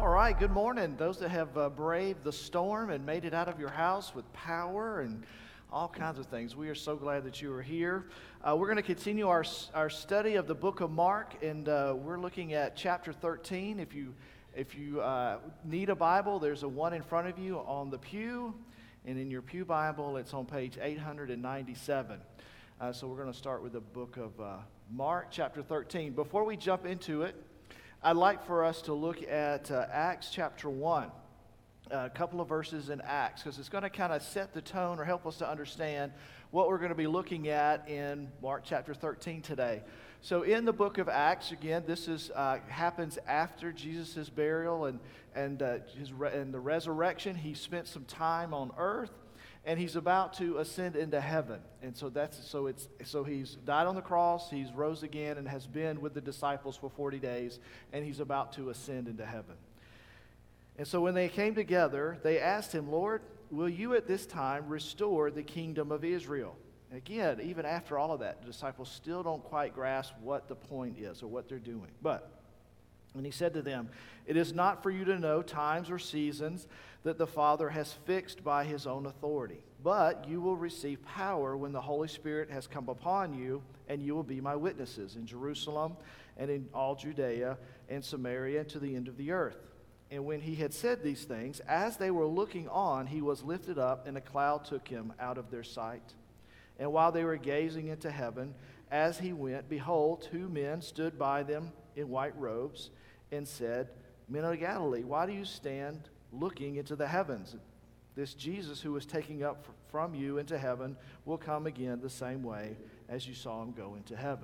All right, good morning. Those that have braved the storm and made it out of your house with power and all kinds of things. We are so glad that you are here. We're going to continue our study of the book of Mark, and we're looking at chapter 13. If you need a Bible, there's a one in front of you on the pew, and in your pew Bible, it's on page 897. So we're going to start with the book of Mark, chapter 13. Before we jump into it, I'd like for us to look at Acts chapter 1, a couple of verses in Acts, because it's going to kind of set the tone or help us to understand what we're going to be looking at in Mark chapter 13 today. So in the book of Acts, again, this is happens after Jesus' burial and the resurrection. He spent some time on earth, and he's about to ascend into heaven. And so he's died on the cross, he's rose again, and has been with the disciples for 40 days, and he's about to ascend into heaven. And so when they came together, they asked him, "Lord, will you at this time restore the kingdom of Israel?" And again, even after all of that, the disciples still don't quite grasp what the point is or what they're doing. And he said to them, "It is not for you to know times or seasons that the Father has fixed by his own authority. But you will receive power when the Holy Spirit has come upon you, and you will be my witnesses in Jerusalem and in all Judea and Samaria and to the end of the earth." And when he had said these things, as they were looking on, he was lifted up, and a cloud took him out of their sight. And while they were gazing into heaven, as he went, behold, two men stood by them in white robes, and said, "Men of Galilee, why do you stand looking into the heavens? This Jesus who was taken up from you into heaven will come again the same way as you saw him go into heaven."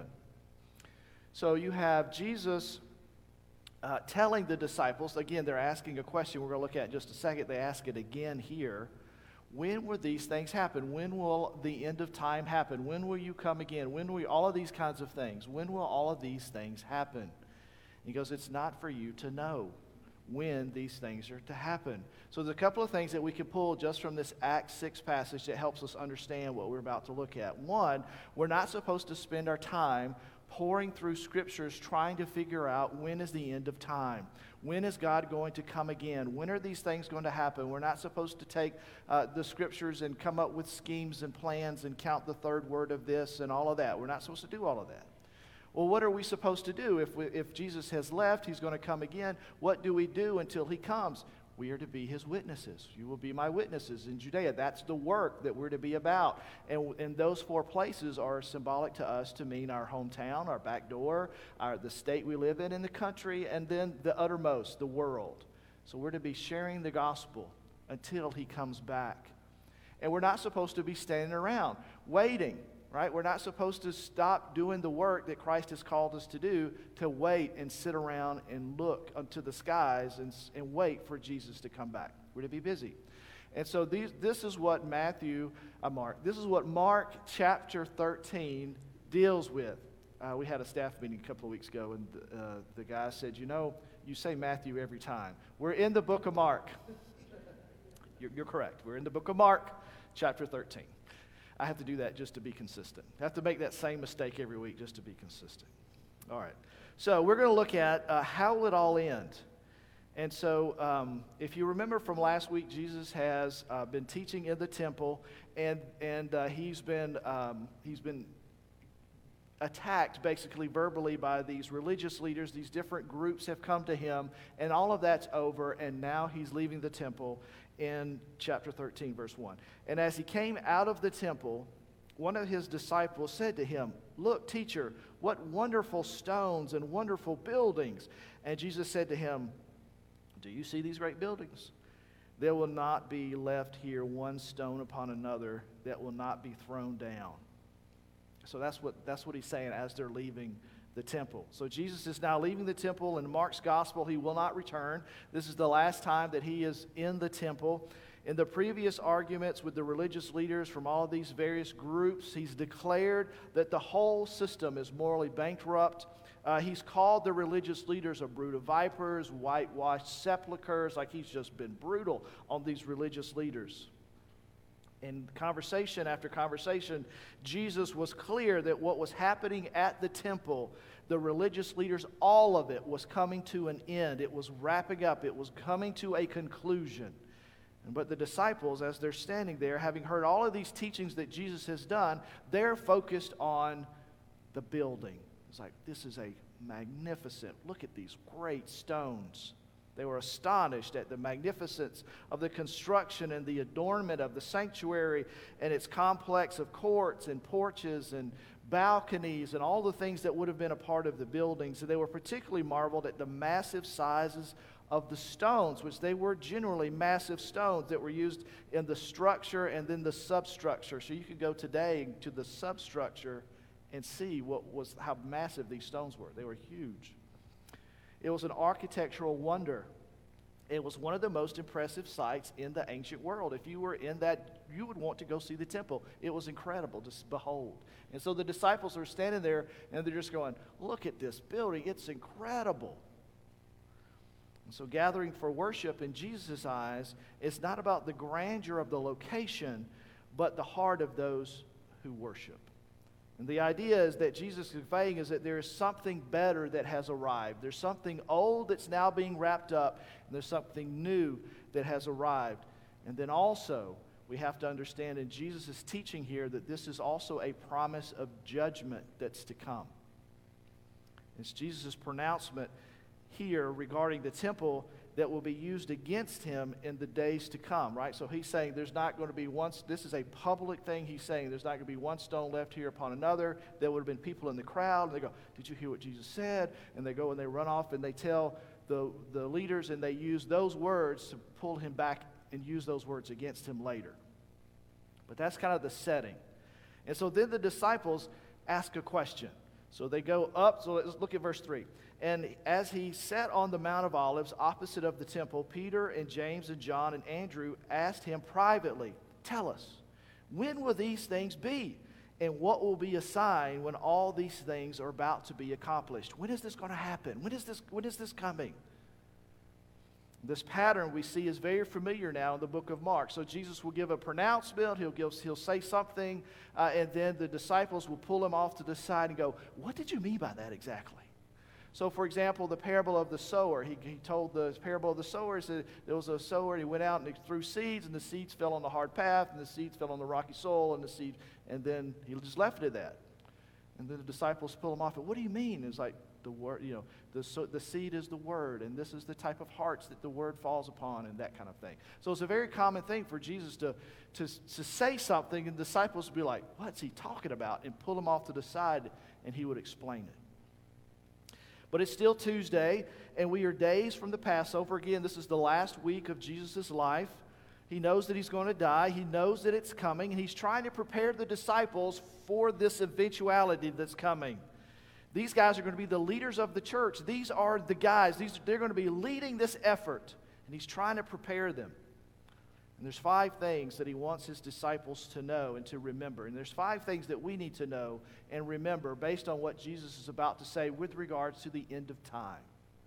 So you have Jesus telling the disciples, again, they're asking a question we're going to look at in just a second. They ask it again here. When will these things happen? When will the end of time happen? When will you come again? When will all of these kinds of things? When will all of these things happen? He goes, it's not for you to know when these things are to happen. So there's a couple of things that we can pull just from this Acts 6 passage that helps us understand what we're about to look at. One, we're not supposed to spend our time pouring through scriptures trying to figure out when is the end of time. When is God going to come again? When are these things going to happen? We're not supposed to take the scriptures and come up with schemes and plans and count the third word of this and all of that. We're not supposed to do all of that. Well, what are we supposed to do? If Jesus has left, he's going to come again. What do we do until he comes? We are to be his witnesses. You will be my witnesses in Judea. That's the work that we're to be about. And those four places are symbolic to us to mean our hometown, our back door, the state we live in the country, and then the uttermost, the world. So we're to be sharing the gospel until he comes back. And we're not supposed to be standing around waiting. Right? We're not supposed to stop doing the work that Christ has called us to do, to wait and sit around and look unto the skies and wait for Jesus to come back. We're to be busy. And so this is what Mark chapter 13 deals with. We had a staff meeting a couple of weeks ago, and the guy said, you say Matthew every time. We're in the book of Mark. You're correct. We're in the book of Mark, chapter 13. I have to do that just to be consistent. I have to make that same mistake every week just to be consistent. All right. So we're going to look at how will it all end. And so if you remember from last week, Jesus has been teaching in the temple, and he's been attacked basically verbally by these religious leaders. These different groups have come to him, and all of that's over, and now he's leaving the temple in chapter 13, verse 1. And as he came out of the temple, one of his disciples said to him, "Look, teacher, what wonderful stones and wonderful buildings." And Jesus said to him, "Do you see these great buildings? There will not be left here one stone upon another that will not be thrown down." So that's what he's saying as they're leaving the temple. So Jesus is now leaving the temple. In Mark's gospel, he will not return. This is the last time that he is in the temple. In the previous arguments with the religious leaders from all of these various groups, he's declared that the whole system is morally bankrupt. He's called the religious leaders a brood of vipers, whitewashed sepulchres, like he's just been brutal on these religious leaders. In conversation after conversation, Jesus was clear that what was happening at the temple, the religious leaders, all of it was coming to an end. It was wrapping up. It was coming to a conclusion. But the disciples, as they're standing there, having heard all of these teachings that Jesus has done, they're focused on the building. It's like, this is a magnificent, look at these great stones. They were astonished at the magnificence of the construction and the adornment of the sanctuary and its complex of courts and porches and balconies and all the things that would have been a part of the building. So they were particularly marveled at the massive sizes of the stones, which they were generally massive stones that were used in the structure and then the substructure. So you could go today to the substructure and see how massive these stones were. They were huge. It was an architectural wonder. It was one of the most impressive sights in the ancient world. If you were in that, you would want to go see the temple. It was incredible to behold. And so the disciples are standing there and they're just going, look at this building. It's incredible. And so gathering for worship in Jesus' eyes is not about the grandeur of the location, but the heart of those who worship. And the idea is that Jesus is conveying is that there is something better that has arrived. There's something old that's now being wrapped up, and there's something new that has arrived. And then also, we have to understand in Jesus' teaching here that this is also a promise of judgment that's to come. It's Jesus' pronouncement here regarding the temple that will be used against him in the days to come, right? So he's saying there's not going to be this is a public thing. He's saying there's not going to be one stone left here upon another. There would have been people in the crowd. And they go, did you hear what Jesus said? And they go and they run off and they tell the leaders, and they use those words to pull him back and use those words against him later. But that's kind of the setting. And so then the disciples ask a question. So they go up. So let's look at verse 3. And as he sat on the Mount of Olives opposite of the temple, Peter and James and John and Andrew asked him privately, tell us, when will these things be? And what will be a sign when all these things are about to be accomplished? When is this going to happen? When is this coming? This pattern we see is very familiar now in the book of Mark. So Jesus will give a pronouncement, he'll say something, and then the disciples will pull him off to the side and go, what did you mean by that exactly? So, for example, the parable of the sower. He told the parable of the sower. He said there was a sower, and he went out and he threw seeds, and the seeds fell on the hard path, and the seeds fell on the rocky soil, and then he just left it at that. And then the disciples pull him off. And what do you mean? It's like the word, the seed is the word, and this is the type of hearts that the word falls upon, and that kind of thing. So it's a very common thing for Jesus to say something, and the disciples would be like, what's he talking about? And pull him off to the side, and he would explain it. But it's still Tuesday, and we are days from the Passover. Again, this is the last week of Jesus' life. He knows that he's going to die. He knows that it's coming, and he's trying to prepare the disciples for this eventuality that's coming. These guys are going to be the leaders of the church. These are the guys. They're going to be leading this effort, and he's trying to prepare them. And there's 5 things that he wants his disciples to know and to remember. And there's 5 things that we need to know and remember based on what Jesus is about to say with regards to the end of time.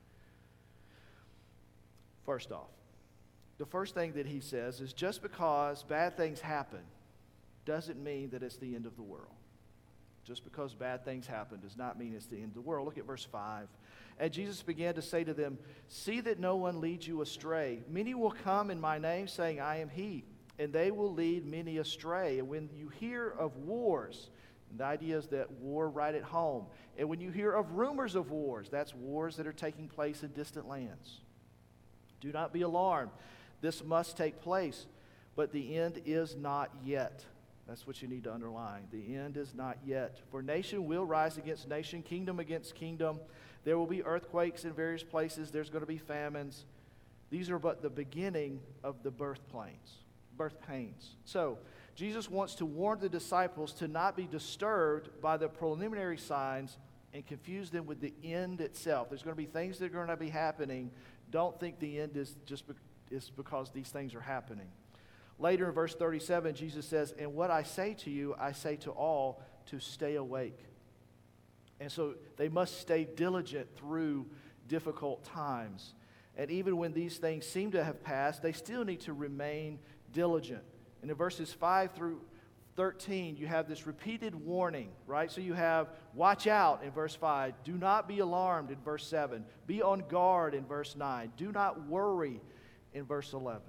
First off, the first thing that he says is just because bad things happen doesn't mean that it's the end of the world. Just because bad things happen does not mean it's the end of the world. Look at verse 5. And Jesus began to say to them, see that no one leads you astray. Many will come in my name, saying, I am he, and they will lead many astray. And when you hear of wars, and the idea is that war right at home, and when you hear of rumors of wars, that's wars that are taking place in distant lands. Do not be alarmed. This must take place, but the end is not yet. That's what you need to underline. The end is not yet. For nation will rise against nation, kingdom against kingdom. There will be earthquakes in various places. There's going to be famines. These are but the beginning of the birth pains. So, Jesus wants to warn the disciples to not be disturbed by the preliminary signs and confuse them with the end itself. There's going to be things that are going to be happening. Don't think the end is just because these things are happening. Later in verse 37, Jesus says, and what I say to you, I say to all, to stay awake. And so they must stay diligent through difficult times. And even when these things seem to have passed, they still need to remain diligent. And in verses 5 through 13, you have this repeated warning, right? So you have watch out in verse 5. Do not be alarmed in verse 7. Be on guard in verse 9. Do not worry in verse 11.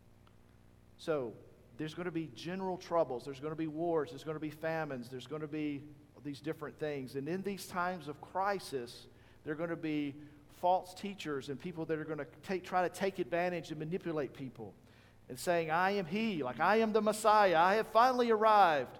So there's going to be general troubles. There's going to be wars. There's going to be famines. There's going to be these different things. And in these times of crisis, there are going to be false teachers and people that are going to try to take advantage and manipulate people. And saying, I am he, like I am the Messiah, I have finally arrived.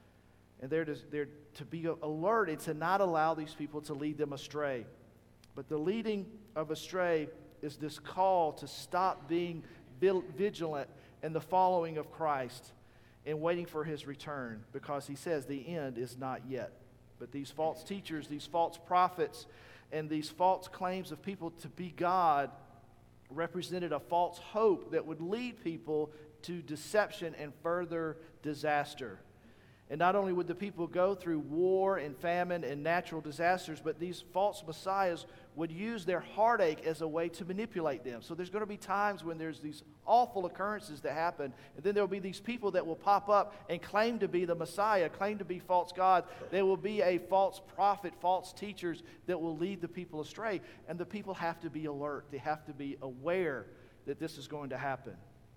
And they're to be alert and to not allow these people to lead them astray. But the leading of astray is this call to stop being vigilant in the following of Christ and waiting for his return, because he says the end is not yet. But these false teachers, these false prophets, and these false claims of people to be God represented a false hope that would lead people to deception and further disaster. And not only would the people go through war and famine and natural disasters, but these false messiahs would use their heartache as a way to manipulate them. So there's going to be times when there's these awful occurrences that happen, and then there will be these people that will pop up and claim to be the Messiah, claim to be false gods. There will be a false prophet, false teachers that will lead the people astray, and the people have to be alert. They have to be aware that this is going to happen.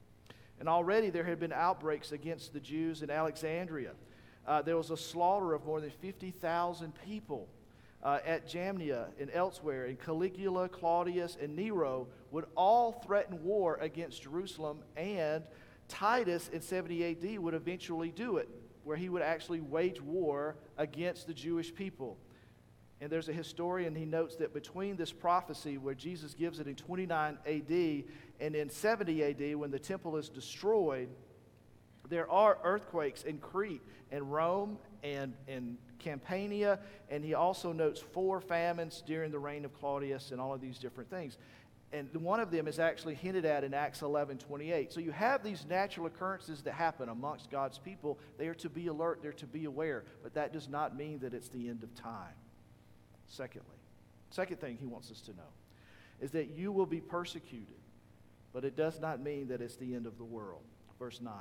And already there had been outbreaks against the Jews in Alexandria. There was a slaughter of more than 50,000 people at Jamnia and elsewhere. And Caligula, Claudius, and Nero would all threaten war against Jerusalem. And Titus in 70 AD would eventually do it, where he would actually wage war against the Jewish people. And there's a historian, he notes that between this prophecy where Jesus gives it in 29 AD and in 70 AD when the temple is destroyed, there are earthquakes in Crete and Rome and Campania, and he also notes 4 famines during the reign of Claudius and all of these different things. And one of them is actually hinted at in Acts 11:28. So you have these natural occurrences that happen amongst God's people. They are to be alert, they're to be aware, but that does not mean that it's the end of time. Second thing he wants us to know is that you will be persecuted, but it does not mean that it's the end of the world. Verse 9.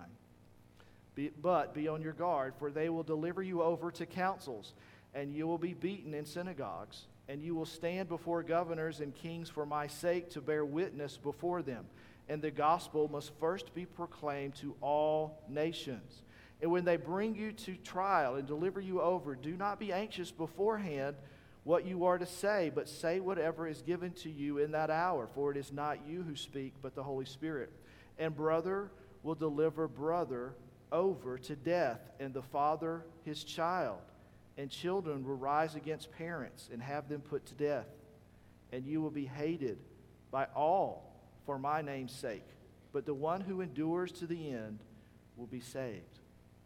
But be on your guard, for they will deliver you over to councils, and you will be beaten in synagogues, and you will stand before governors and kings for my sake to bear witness before them. And the gospel must first be proclaimed to all nations. And when they bring you to trial and deliver you over, do not be anxious beforehand what you are to say, but say whatever is given to you in that hour, for it is not you who speak, but the Holy Spirit. And brother will deliver brother over to death, and the father his child, and children will rise against parents and have them put to death. And you will be hated by all for my name's sake, but the one who endures to the end will be saved.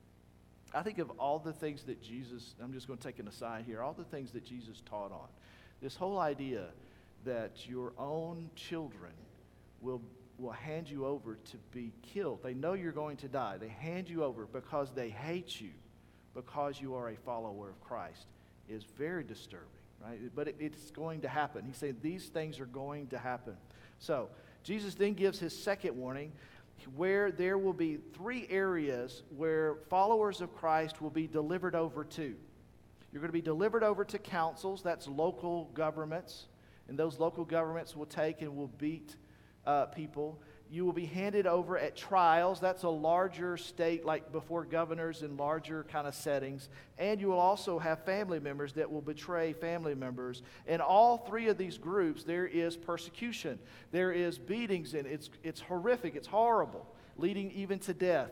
I think of all the things that Jesus, I'm just going to take an aside here, all the things that Jesus taught on. This whole idea that your own children will hand you over to be killed. They know you're going to die. They hand you over because they hate you, because you are a follower of Christ, is very disturbing, right? But it's going to happen. He said these things are going to happen. So Jesus then gives his second warning, where there will be 3 areas where followers of Christ will be delivered over to. You're going to be delivered over to councils, that's local governments, and those local governments will take and will beat people. You will be handed over at trials. That's a larger state, like before governors in larger kind of settings. And you will also have family members that will betray family members. In all 3 of these groups, there is persecution. There is beatings, and it's horrific. It's horrible, leading even to death.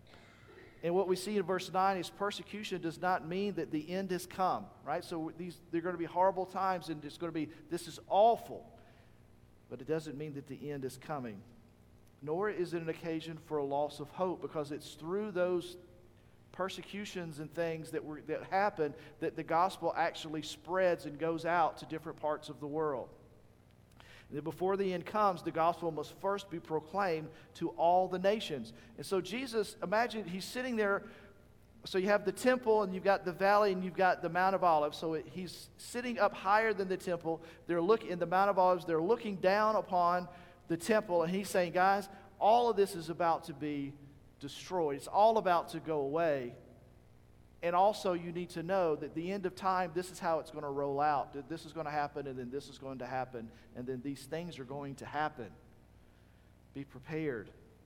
And what we see in verse 9 is persecution does not mean that the end has come, right? So they're going to be horrible times, and it's going to be, this is awful. But it doesn't mean that the end is coming. Nor is it an occasion for a loss of hope, because it's through those persecutions and things that happen that the gospel actually spreads and goes out to different parts of the world. And then before the end comes, the gospel must first be proclaimed to all the nations. And so Jesus, imagine he's sitting there. So you have the temple, and you've got the valley, and you've got the Mount of Olives. So he's sitting up higher than the temple. They're looking in the Mount of Olives. They're looking down upon the temple, and he's saying, guys, all of this is about to be destroyed. It's all about to go away. And also you need to know that the end of time, this is how it's going to roll out. That this is going to happen, and then this is going to happen, and then these things are going to happen. Be prepared.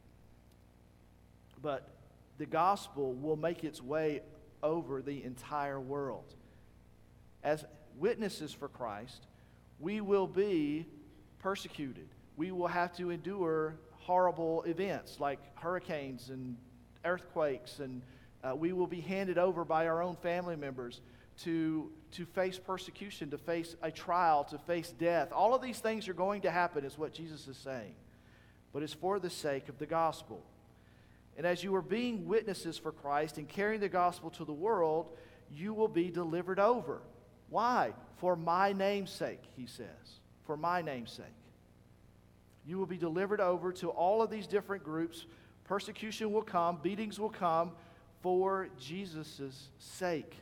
But the gospel will make its way over the entire world. As witnesses for Christ, we will be persecuted. We will have to endure horrible events like hurricanes and earthquakes, and we will be handed over by our own family members to face persecution, to face a trial, to face death. All of these things are going to happen, is what Jesus is saying. But it's for the sake of the gospel. And as you are being witnesses for Christ and carrying the gospel to the world, you will be delivered over. Why? For my name's sake, he says. For my name's sake. You will be delivered over to all of these different groups. Persecution will come, beatings will come for Jesus' sake.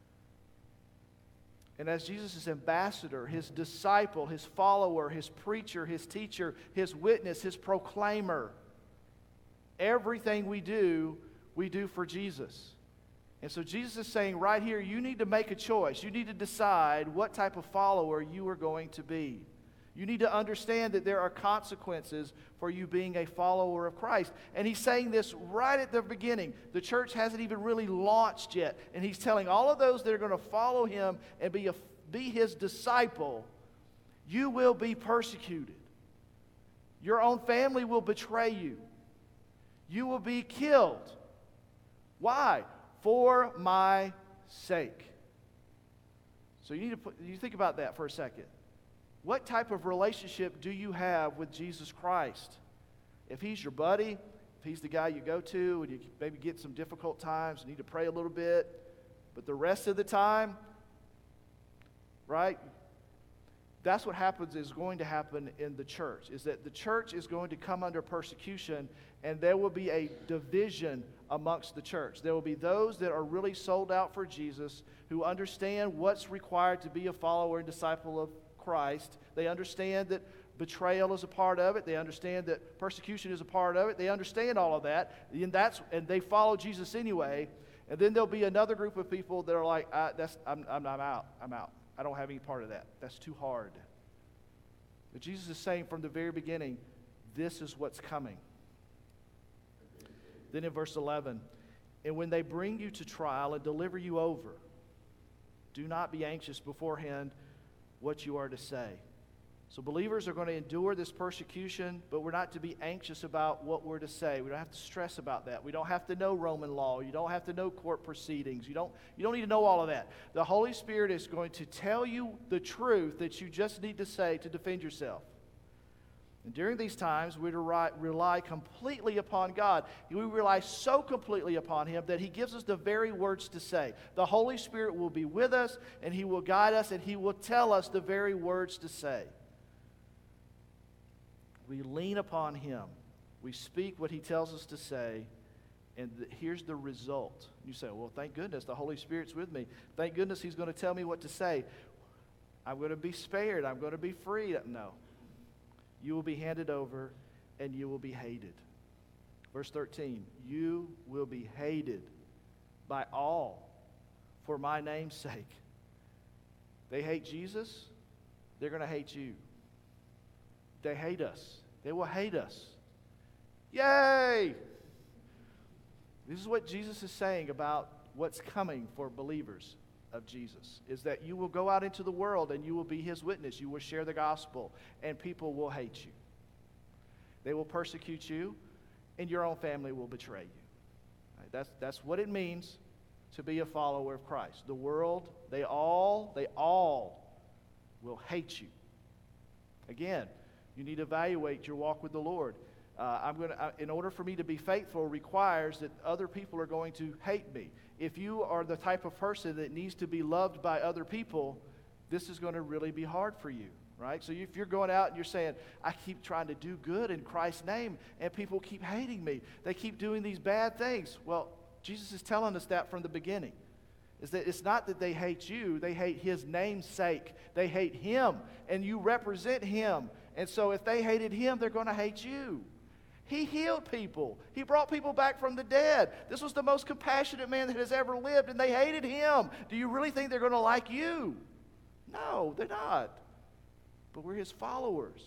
And as Jesus' ambassador, his disciple, his follower, his preacher, his teacher, his witness, his proclaimer, everything we do for Jesus. And so Jesus is saying right here, you need to make a choice. You need to decide what type of follower you are going to be. You need to understand that there are consequences for you being a follower of Christ. And he's saying this right at the beginning. The church hasn't even really launched yet. And he's telling all of those that are going to follow him and be his disciple, you will be persecuted. Your own family will betray you. You will be killed. Why? For my sake. So you think about that for a second. What type of relationship do you have with Jesus Christ? If he's your buddy, if he's the guy you go to and you maybe get some difficult times, you need to pray a little bit, but the rest of the time, right? That's what is going to happen in the church, is that the church is going to come under persecution, and there will be a division amongst the church. There will be those that are really sold out for Jesus, who understand what's required to be a follower and disciple of Christ. They understand that betrayal is a part of it. They understand that persecution is a part of it. They understand all of that, and they follow Jesus anyway. And then there'll be another group of people that are like, I'm out. I don't have any part of that. That's too hard. But Jesus is saying from the very beginning, this is what's coming. Then in verse 11, and when they bring you to trial and deliver you over, do not be anxious beforehand what you are to say. So believers are going to endure this persecution, but we're not to be anxious about what we're to say. We don't have to stress about that. We don't have to know Roman law. You don't have to know court proceedings. You don't need to know all of that. The Holy Spirit is going to tell you the truth that you just need to say to defend yourself. And during these times, we're to rely completely upon God. We rely so completely upon him that he gives us the very words to say. The Holy Spirit will be with us, and he will guide us, and he will tell us the very words to say. We lean upon him. We speak what he tells us to say, and here's the result. You say, well, thank goodness the Holy Spirit's with me. Thank goodness he's going to tell me what to say. I'm going to be spared. I'm going to be free. No. You will be handed over, and you will be hated. Verse 13, you will be hated by all for my name's sake. They hate Jesus, they're going to hate you. They hate us. They will hate us. Yay! This is what Jesus is saying about what's coming for believers of Jesus, is that you will go out into the world and you will be his witness. You will share the gospel, and people will hate you. They will persecute you, and your own family will betray you. Right? That's what it means to be a follower of Christ. The world, they all will hate you. Again, you need to evaluate your walk with the Lord. In order for me to be faithful requires that other people are going to hate me. If you are the type of person that needs to be loved by other people, this is going to really be hard for you, right? So if you're going out and you're saying, I keep trying to do good in Christ's name, and people keep hating me, they keep doing these bad things. Well, Jesus is telling us that from the beginning. Is that it's not that they hate you, they hate his name's sake. They hate him, and you represent him. And so if they hated him, they're going to hate you. He healed people. He brought people back from the dead. This was the most compassionate man that has ever lived, and they hated him. Do you really think they're going to like you? No, they're not. But we're his followers.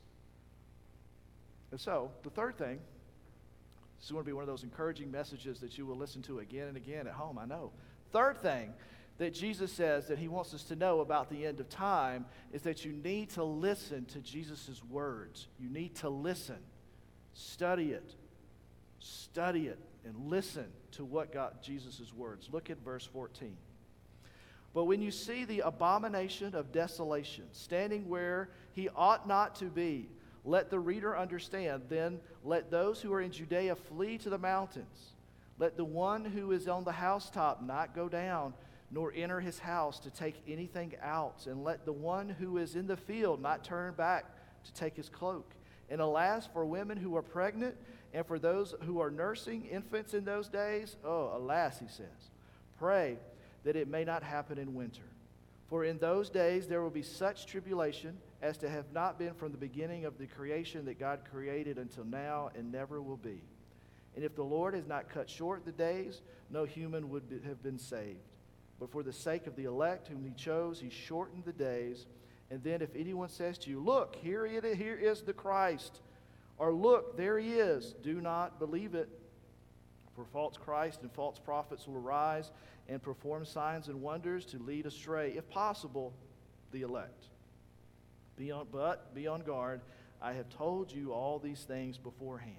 And so, the third thing, this is going to be one of those encouraging messages that you will listen to again and again at home, I know. Third thing that Jesus says that he wants us to know about the end of time is that you need to listen to Jesus' words. You need to listen. Study it, and listen to what got Jesus' words. Look at verse 14. But when you see the abomination of desolation standing where he ought not to be, let the reader understand. Then let those who are in Judea flee to the mountains. Let the one who is on the housetop not go down, nor enter his house to take anything out. And let the one who is in the field not turn back to take his cloak. And alas, for women who are pregnant and for those who are nursing infants in those days, oh, alas, he says, pray that it may not happen in winter. For in those days there will be such tribulation as to have not been from the beginning of the creation that God created until now and never will be. And if the Lord has not cut short the days, no human would have been saved. But for the sake of the elect whom he chose, he shortened the days. And then if anyone says to you, look, here is the Christ, or look, there he is, do not believe it. For false Christ and false prophets will arise and perform signs and wonders to lead astray, if possible, the elect. Be on guard. I have told you all these things beforehand.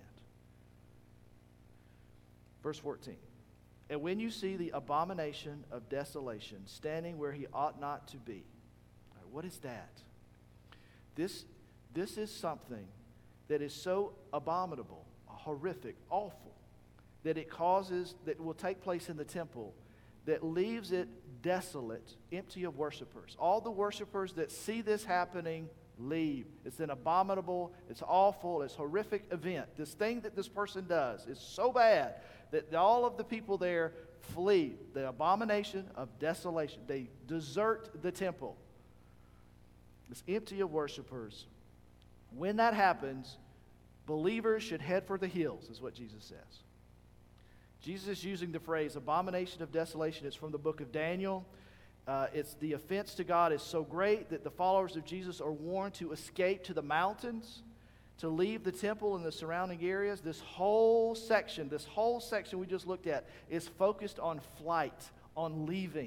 Verse 14. And when you see the abomination of desolation standing where he ought not to be. What is that? This is something that is so abominable, horrific, awful, that that will take place in the temple, that leaves it desolate, empty of worshipers. All the worshipers that see this happening leave. It's an abominable, it's awful, it's a horrific event. This thing that this person does is so bad that all of the people there flee. The abomination of desolation. They desert the temple. It's empty of worshipers. When that happens, believers should head for the hills, is what Jesus says. Jesus is using the phrase abomination of desolation. It's from the book of Daniel. It's the offense to God is so great that the followers of Jesus are warned to escape to the mountains, to leave the temple and the surrounding areas. This whole section we just looked at is focused on flight, on leaving.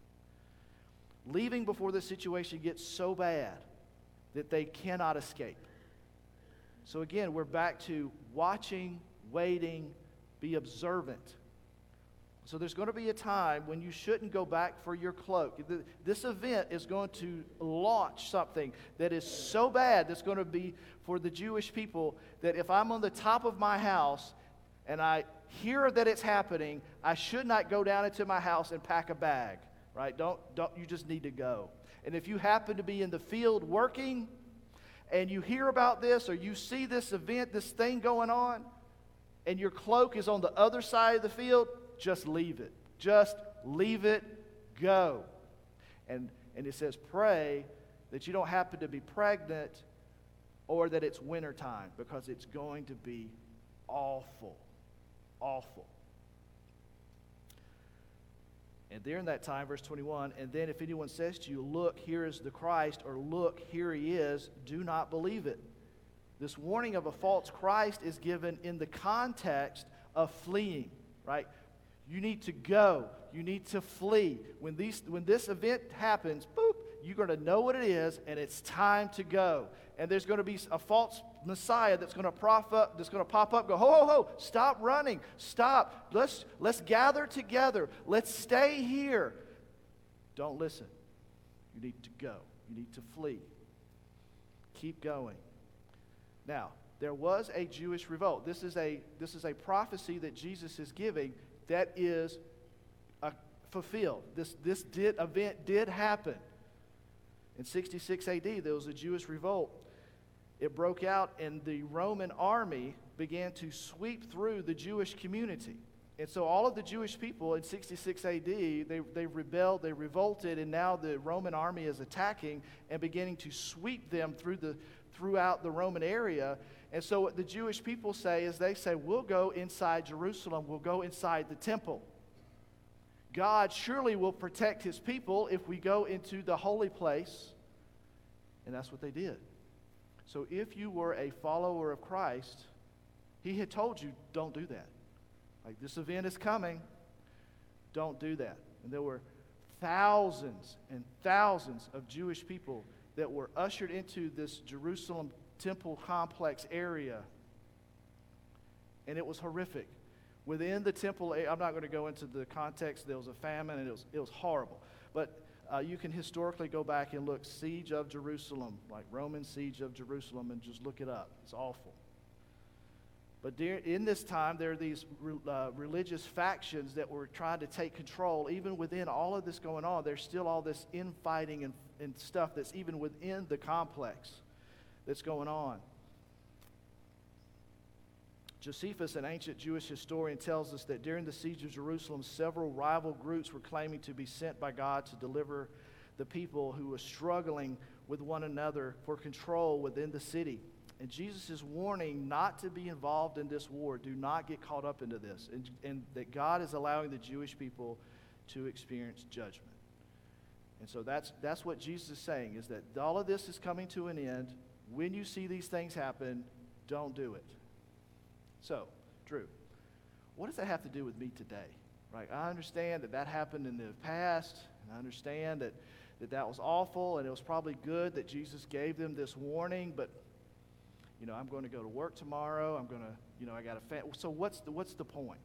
Leaving before the situation gets so bad that they cannot escape. So again, we're back to watching, waiting, be observant. So there's going to be a time when you shouldn't go back for your cloak. This event is going to launch something that is so bad that's going to be for the Jewish people that if I'm on the top of my house and I hear that it's happening, I should not go down into my house and pack a bag. Right? Don't you just need to go. And if you happen to be in the field working and you hear about this or you see this event, this thing going on, and your cloak is on the other side of the field, just leave it. Just leave it, go. And it says pray that you don't happen to be pregnant or that it's wintertime, because it's going to be awful. Awful. And during that time, verse 21, and then if anyone says to you, look, here is the Christ, or look, here he is, do not believe it. This warning of a false Christ is given in the context of fleeing, right? You need to go. You need to flee. When this event happens, boop, you're going to know what it is, and it's time to go. And there's going to be a false Messiah that's going to pop up, go, ho, ho, ho, stop running, stop. Let's gather together. Let's stay here. Don't listen. You need to go. You need to flee. Keep going. Now, there was a Jewish revolt. This is a prophecy that Jesus is giving that is fulfilled. This event did happen. In 66 AD, there was a Jewish revolt. It broke out, and the Roman army began to sweep through the Jewish community. And so all of the Jewish people in 66 AD, they rebelled, they revolted, and now the Roman army is attacking and beginning to sweep them through throughout the Roman area. And so what the Jewish people say is they say, we'll go inside Jerusalem. We'll go inside the temple. God surely will protect his people if we go into the holy place. And that's what they did. So if you were a follower of Christ, he had told you, don't do that. Like, this event is coming. Don't do that. And there were thousands and thousands of Jewish people that were ushered into this Jerusalem temple complex area. And it was horrific. Within the temple, I'm not going to go into the context. There was a famine, and it was horrible. But you can historically go back and look, siege of Jerusalem, like Roman siege of Jerusalem, and just look it up. It's awful. But in this time, there are these religious factions that were trying to take control. Even within all of this going on, there's still all this infighting and stuff that's even within the complex that's going on. Josephus, an ancient Jewish historian, tells us that during the siege of Jerusalem, several rival groups were claiming to be sent by God to deliver the people who were struggling with one another for control within the city. And Jesus is warning not to be involved in this war. Do not get caught up into this. And that God is allowing the Jewish people to experience judgment. And so that's what Jesus is saying, is that all of this is coming to an end. When you see these things happen, don't do it. So, Drew, what does that have to do with me today? Right? I understand that happened in the past, and I understand that was awful, and it was probably good that Jesus gave them this warning, but, I'm going to go to work tomorrow. I'm going to, I got a family. So what's the point?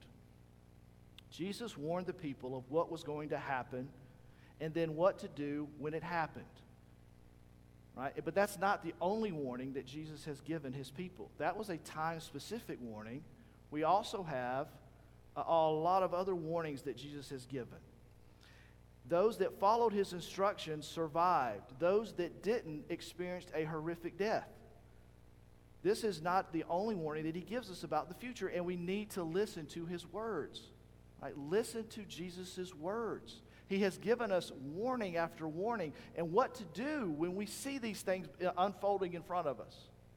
Jesus warned the people of what was going to happen and then what to do when it happened. Right? But that's not the only warning that Jesus has given his people. That was a time-specific warning. We also have a lot of other warnings that Jesus has given. Those that followed his instructions survived. Those that didn't experienced a horrific death. This is not the only warning that he gives us about the future, and we need to listen to his words. Right? Listen to Jesus' words. He has given us warning after warning and what to do when we see these things unfolding in front of us.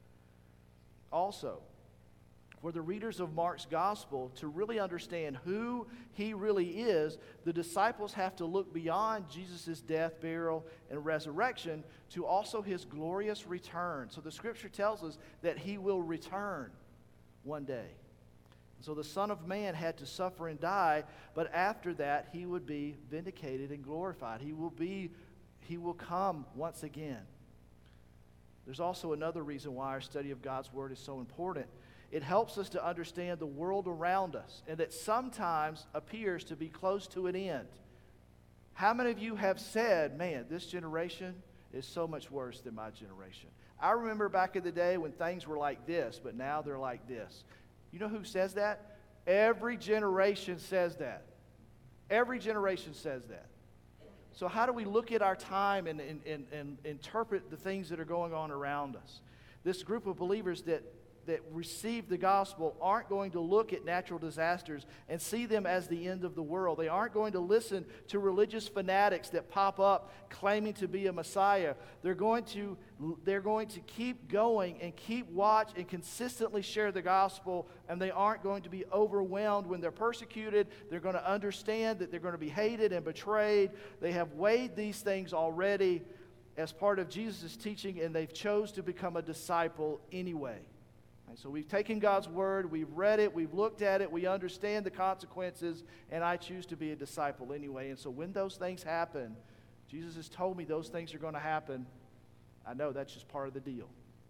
Also, for the readers of Mark's gospel to really understand who he really is, the disciples have to look beyond Jesus' death, burial, and resurrection to also his glorious return. So the scripture tells us that he will return one day. So the Son of Man had to suffer and die, but after that he would be vindicated and glorified. He will come once again. There's also another reason why our study of God's Word is so important. It helps us to understand the world around us, and that sometimes appears to be close to an end. How many of you have said, man, this generation is so much worse than my generation? I remember back in the day when things were like this, but now they're like this. You know who says that? Every generation says that. Every generation says that. So how do we look at our time and interpret the things that are going on around us? This group of believers that receive the gospel aren't going to look at natural disasters and see them as the end of the world. They aren't going to listen to religious fanatics that pop up claiming to be a Messiah. They're going to keep going and keep watch and consistently share the gospel, and they aren't going to be overwhelmed when they're persecuted. They're going to understand that they're going to be hated and betrayed. They have weighed these things already as part of Jesus' teaching, and they've chose to become a disciple anyway. And so we've taken God's word, we've read it, we've looked at it, we understand the consequences, and I choose to be a disciple anyway. And so when those things happen, Jesus has told me those things are going to happen. I know that's just part of the deal.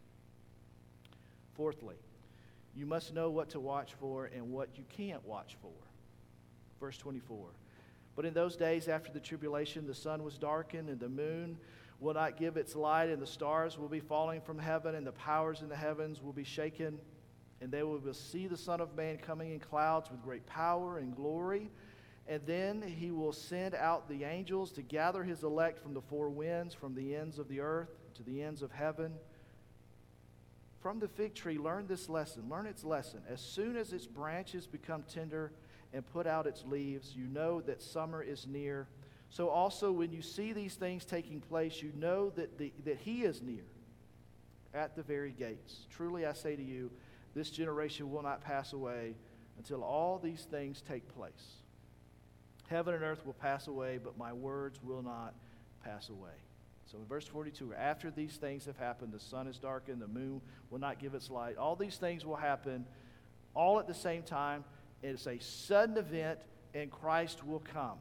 Fourthly, you must know what to watch for and what you can't watch for. Verse 24. But in those days after the tribulation, the sun was darkened and the moon will not give its light, and the stars will be falling from heaven, and the powers in the heavens will be shaken, and they will see the Son of Man coming in clouds with great power and glory. And then he will send out the angels to gather his elect from the four winds, from the ends of the earth to the ends of heaven. From the fig tree, learn this lesson. Learn its lesson. As soon as its branches become tender and put out its leaves, you know that summer is near. So also when you see these things taking place, you know that he is near, at the very gates. Truly I say to you, this generation will not pass away until all these things take place. Heaven and earth will pass away, but my words will not pass away. So in verse 42, after these things have happened, the sun is darkened, the moon will not give its light. All these things will happen all at the same time. It's a sudden event, and Christ will come.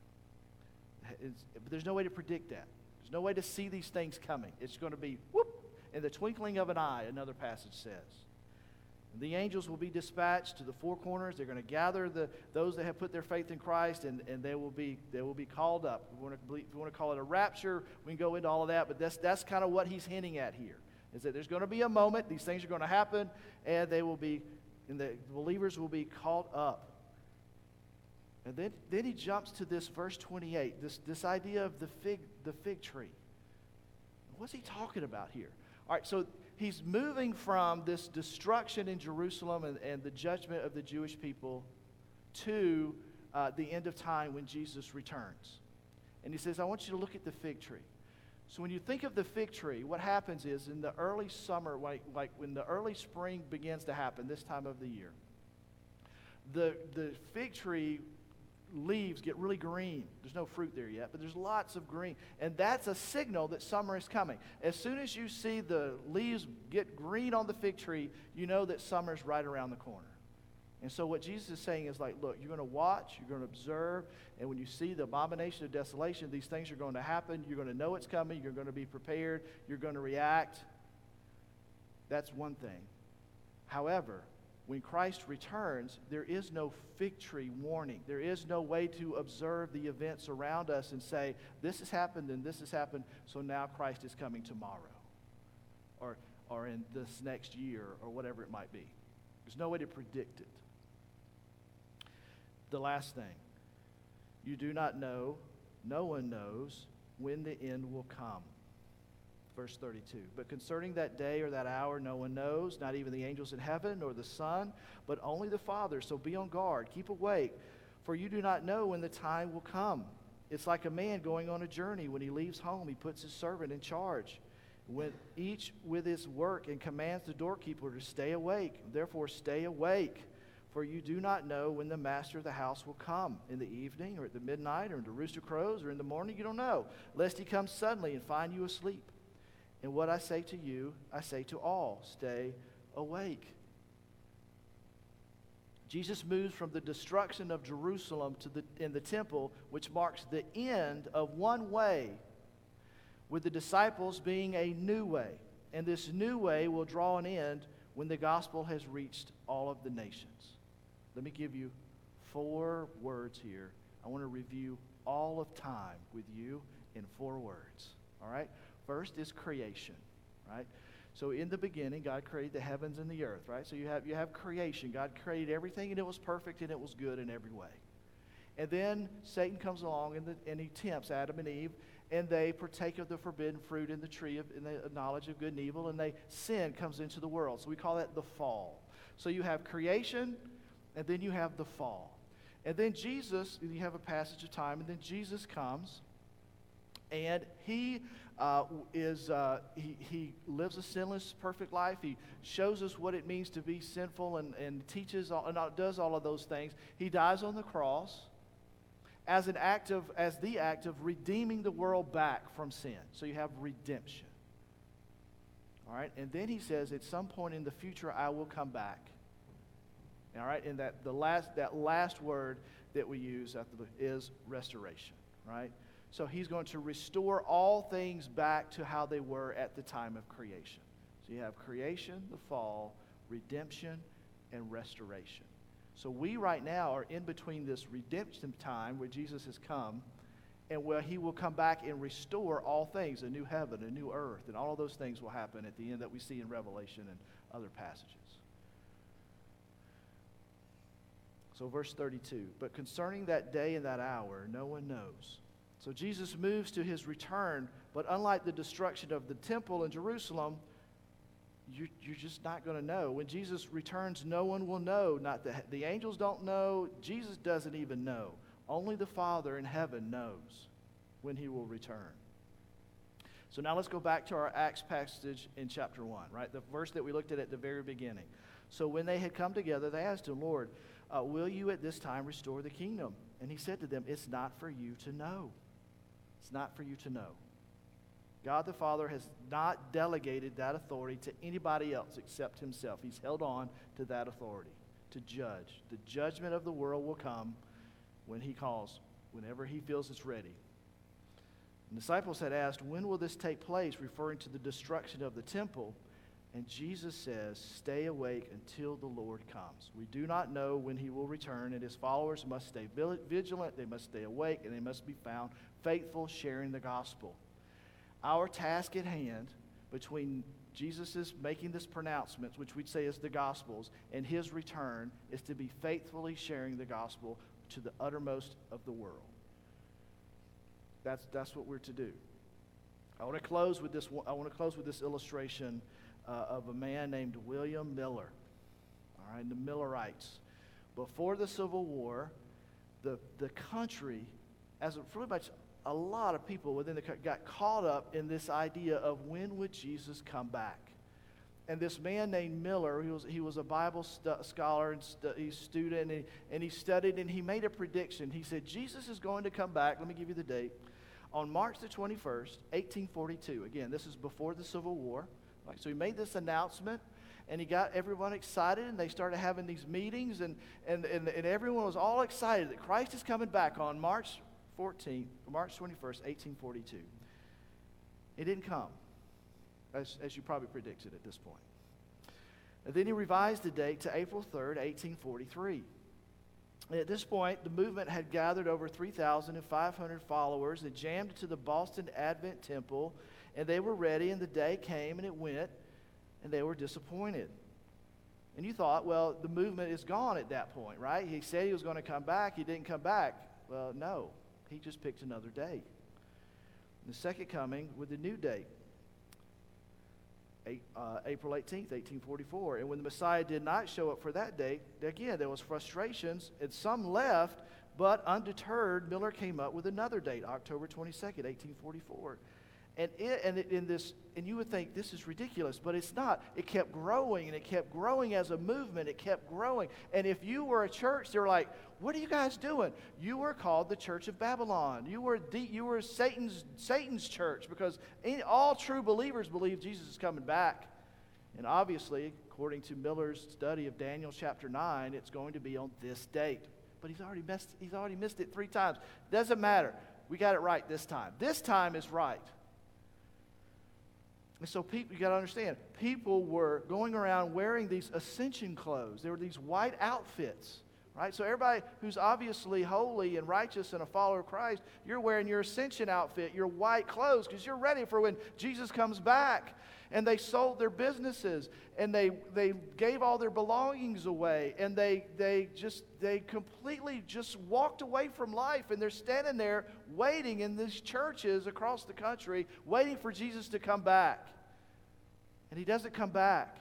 But there's no way to predict that. There's no way to see these things coming. It's going to be, whoop, in the twinkling of an eye, another passage says. The angels will be dispatched to the four corners. They're going to gather those that have put their faith in Christ, and they will be called up. If we want to call it a rapture, we can go into all of that, but that's kind of what he's hinting at here, is that there's going to be a moment, these things are going to happen, and the believers will be called up. And then he jumps to this verse 28, this idea of the fig tree. What's he talking about here? All right, so he's moving from this destruction in Jerusalem and the judgment of the Jewish people to the end of time when Jesus returns. And he says, I want you to look at the fig tree. So when you think of the fig tree, what happens is in the early summer, like when the early spring begins to happen this time of the year, the fig tree leaves get really green. There's no fruit there yet, but there's lots of green. And that's a signal that summer is coming. As soon as you see the leaves get green on the fig tree, you know that summer's right around the corner. And so what Jesus is saying is like, look, you're going to watch, you're going to observe, and when you see the abomination of desolation, these things are going to happen. You're going to know it's coming. You're going to be prepared. You're going to react. That's one thing. However, when Christ returns, there is no fig tree warning. There is no way to observe the events around us and say, this has happened and this has happened, so now Christ is coming tomorrow or in this next year or whatever it might be. There's no way to predict it. The last thing, you do not know, no one knows when the end will come. Verse 32, but concerning that day or that hour, no one knows, not even the angels in heaven nor the Son, but only the Father. So be on guard, keep awake, for you do not know when the time will come. It's like a man going on a journey. When he leaves home, he puts his servant in charge, when each with his work, and commands the doorkeeper to stay awake. Therefore stay awake, for you do not know when the master of the house will come, in the evening or at the midnight or in the rooster crows or in the morning. You don't know, lest he come suddenly and find you asleep. And what I say to you, I say to all, stay awake. Jesus moves from the destruction of Jerusalem in the temple, which marks the end of one way, with the disciples being a new way. And this new way will draw an end when the gospel has reached all of the nations. Let me give you 4 words here. I want to review all of time with you in 4 words. All right? First is creation, right? So in the beginning, God created the heavens and the earth, right? So you have creation. God created everything, and it was perfect, and it was good in every way. And then Satan comes along, and he tempts Adam and Eve, and they partake of the forbidden fruit in the tree of in the knowledge of good and evil, and sin comes into the world. So we call that the fall. So you have creation, and then you have the fall. And then Jesus, you have a passage of time, and then Jesus comes, and he lives a sinless, perfect life. He shows us what it means to be sinful and teaches and does all of those things. He dies on the cross as the act of redeeming the world back from sin. So you have redemption. All right, and then he says, at some point in the future, I will come back. All right, and that last word that we use is restoration. Right. So he's going to restore all things back to how they were at the time of creation. So you have creation, the fall, redemption, and restoration. So we right now are in between this redemption time where Jesus has come and where he will come back and restore all things, a new heaven, a new earth, and all of those things will happen at the end that we see in Revelation and other passages. So verse 32, but concerning that day and that hour, no one knows. So Jesus moves to his return, but unlike the destruction of the temple in Jerusalem, you're just not going to know. When Jesus returns, no one will know. Not the angels don't know. Jesus doesn't even know. Only the Father in heaven knows when he will return. So now let's go back to our Acts passage in chapter 1, right? The verse that we looked at the very beginning. So when they had come together, they asked him, Lord, will you at this time restore the kingdom? And he said to them, it's not for you to know. It's not for you to know. God the Father has not delegated that authority to anybody else except himself. He's held on to that authority to judge. The judgment of the world will come when he calls, whenever he feels it's ready. The disciples had asked, when will this take place, referring to the destruction of the temple? And Jesus says, stay awake until the Lord comes. We do not know when he will return, and his followers must stay vigilant, they must stay awake, and they must be found faithful, sharing the gospel. Our task at hand, between Jesus' making this pronouncement, which we'd say is the Gospels, and his return, is to be faithfully sharing the gospel to the uttermost of the world. That's what we're to do. I want to close with this illustration of a man named William Miller. All right, the Millerites. Before the Civil War, the country, as pretty much a lot of people within the country, got caught up in this idea of when would Jesus come back. And this man named Miller, he was a Bible scholar and student, and he studied, and he made a prediction. He said, Jesus is going to come back. Let me give you the date. On March the 21st, 1842. Again, this is before the Civil War. Right? So he made this announcement, and he got everyone excited, and they started having these meetings, and everyone was all excited that Christ is coming back on March 21st, 1842. It didn't come, as you probably predicted at this point. And then he revised the date to April 3rd, 1843. At this point, the movement had gathered over 3,500 followers. They jammed to the Boston Advent Temple, and they were ready, and the day came, and it went, and they were disappointed. And you thought, well, the movement is gone at that point, right? He said he was going to come back. He didn't come back. Well, no. He just picked another date. The second coming with a new date. April 18th, 1844. And when the Messiah did not show up for that date, again, there was frustrations, and some left, but undeterred, Miller came up with another date, October 22nd, 1844. And you would think this is ridiculous, but it's not. It kept growing, and it kept growing as a movement. It kept growing. And if you were a church, they were like, what are you guys doing? You were called the Church of Babylon. You were Satan's church, because all true believers believe Jesus is coming back. And obviously, according to Miller's study of Daniel chapter 9, it's going to be on this date. But he's already missed it 3 times. Doesn't matter. We got it right this time. This time is right. And so you got to understand, people were going around wearing these ascension clothes. They were these white outfits, right? So everybody who's obviously holy and righteous and a follower of Christ, you're wearing your ascension outfit, your white clothes, because you're ready for when Jesus comes back. And they sold their businesses, and they gave all their belongings away, and they completely just walked away from life, and they're standing there waiting in these churches across the country, waiting for Jesus to come back. And he doesn't come back.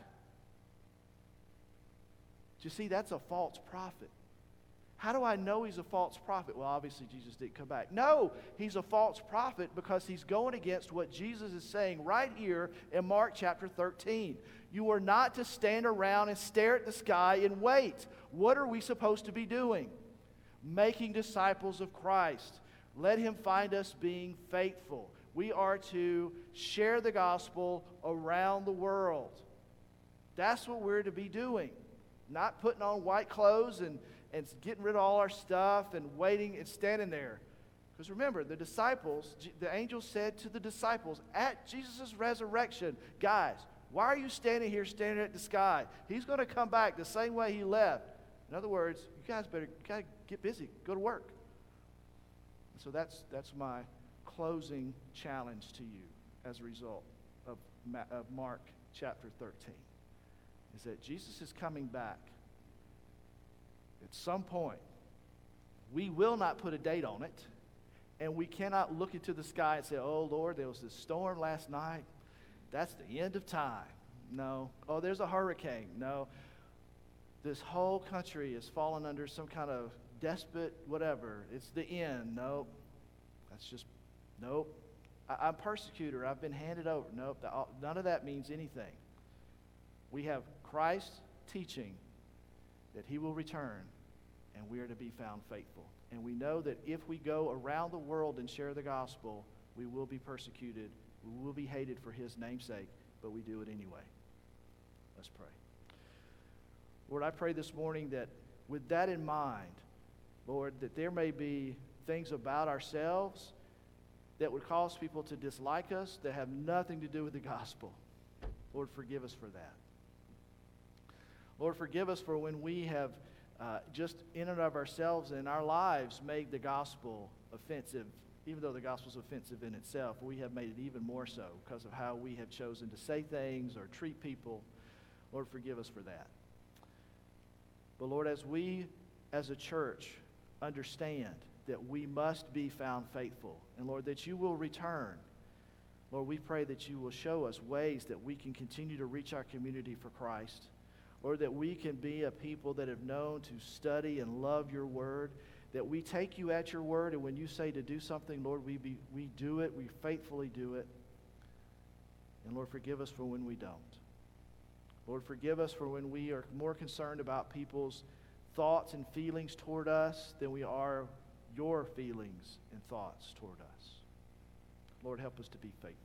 You see, that's a false prophet. How do I know he's a false prophet? Well, obviously Jesus didn't come back. No, he's a false prophet because he's going against what Jesus is saying right here in Mark chapter 13. You are not to stand around and stare at the sky and wait. What are we supposed to be doing? Making disciples of Christ. Let him find us being faithful. We are to share the gospel around the world. That's what we're to be doing. Not putting on white clothes and getting rid of all our stuff and waiting and standing there. Because remember, the disciples, the angel said to the disciples at Jesus' resurrection, guys, why are you standing here staring at the sky? He's going to come back the same way he left. In other words, you guys better get busy, go to work. So that's my closing challenge to you as a result of Mark chapter 13, is that Jesus is coming back at some point. We will not put a date on it, and we cannot look into the sky and say, oh Lord, there was this storm last night. That's the end of time. No. Oh, there's a hurricane. No. This whole country is fallen under some kind of despot whatever. It's the end. Nope. That's just, nope. I'm persecutor. I've been handed over. Nope, none of that means anything. We have Christ teaching that he will return, and we are to be found faithful. And we know that if we go around the world and share the gospel, we will be persecuted. We will be hated for his name's sake, but we do it anyway. Let's pray. Lord, I pray this morning that with that in mind, Lord, that there may be things about ourselves that would cause people to dislike us that have nothing to do with the gospel. Lord, forgive us for that. Lord, forgive us for when we have just in and of ourselves and in our lives made the gospel offensive. Even though the gospel is offensive in itself, we have made it even more so because of how we have chosen to say things or treat people. Lord, forgive us for that. But Lord, as we as a church understand that we must be found faithful, and Lord, that you will return, Lord, we pray that you will show us ways that we can continue to reach our community for Christ, or that we can be a people that have known to study and love your word, that we take you at your word, and when you say to do something, Lord, we do it, we faithfully do it. And Lord, forgive us for when we don't. Lord, forgive us for when we are more concerned about people's thoughts and feelings toward us than we are your feelings and thoughts toward us. Lord, help us to be faithful.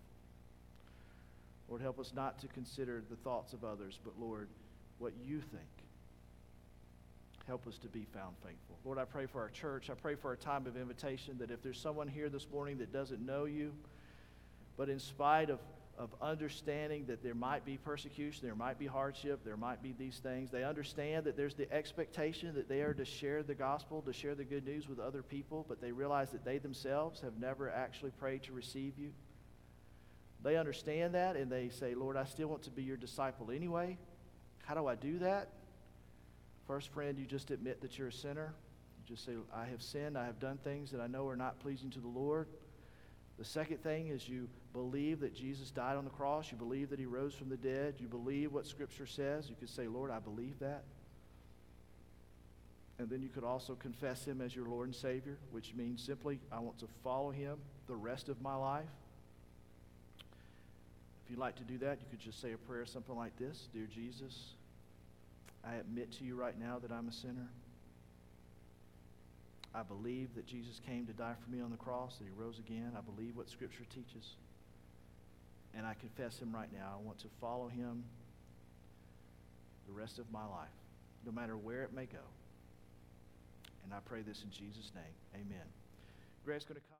Lord, help us not to consider the thoughts of others, but Lord, what you think. Help us to be found faithful. Lord, I pray for our church. I pray for our time of invitation, that if there's someone here this morning that doesn't know you, but in spite of understanding that there might be persecution, there might be hardship, there might be these things, they understand that there's the expectation that they are to share the gospel, to share the good news with other people, but they realize that they themselves have never actually prayed to receive you. They understand that, and they say, Lord, I still want to be your disciple anyway. How do I do that? First, friend, you just admit that you're a sinner. You just say, I have sinned. I have done things that I know are not pleasing to the Lord. The second thing is you believe that Jesus died on the cross. You believe that he rose from the dead. You believe what Scripture says. You could say, Lord, I believe that. And then you could also confess him as your Lord and Savior, which means simply, I want to follow him the rest of my life. If you'd like to do that, you could just say a prayer, something like this. Dear Jesus, I admit to you right now that I'm a sinner. I believe that Jesus came to die for me on the cross, that he rose again. I believe what Scripture teaches. And I confess him right now. I want to follow him the rest of my life, no matter where it may go. And I pray this in Jesus' name. Amen. Greg's going to come.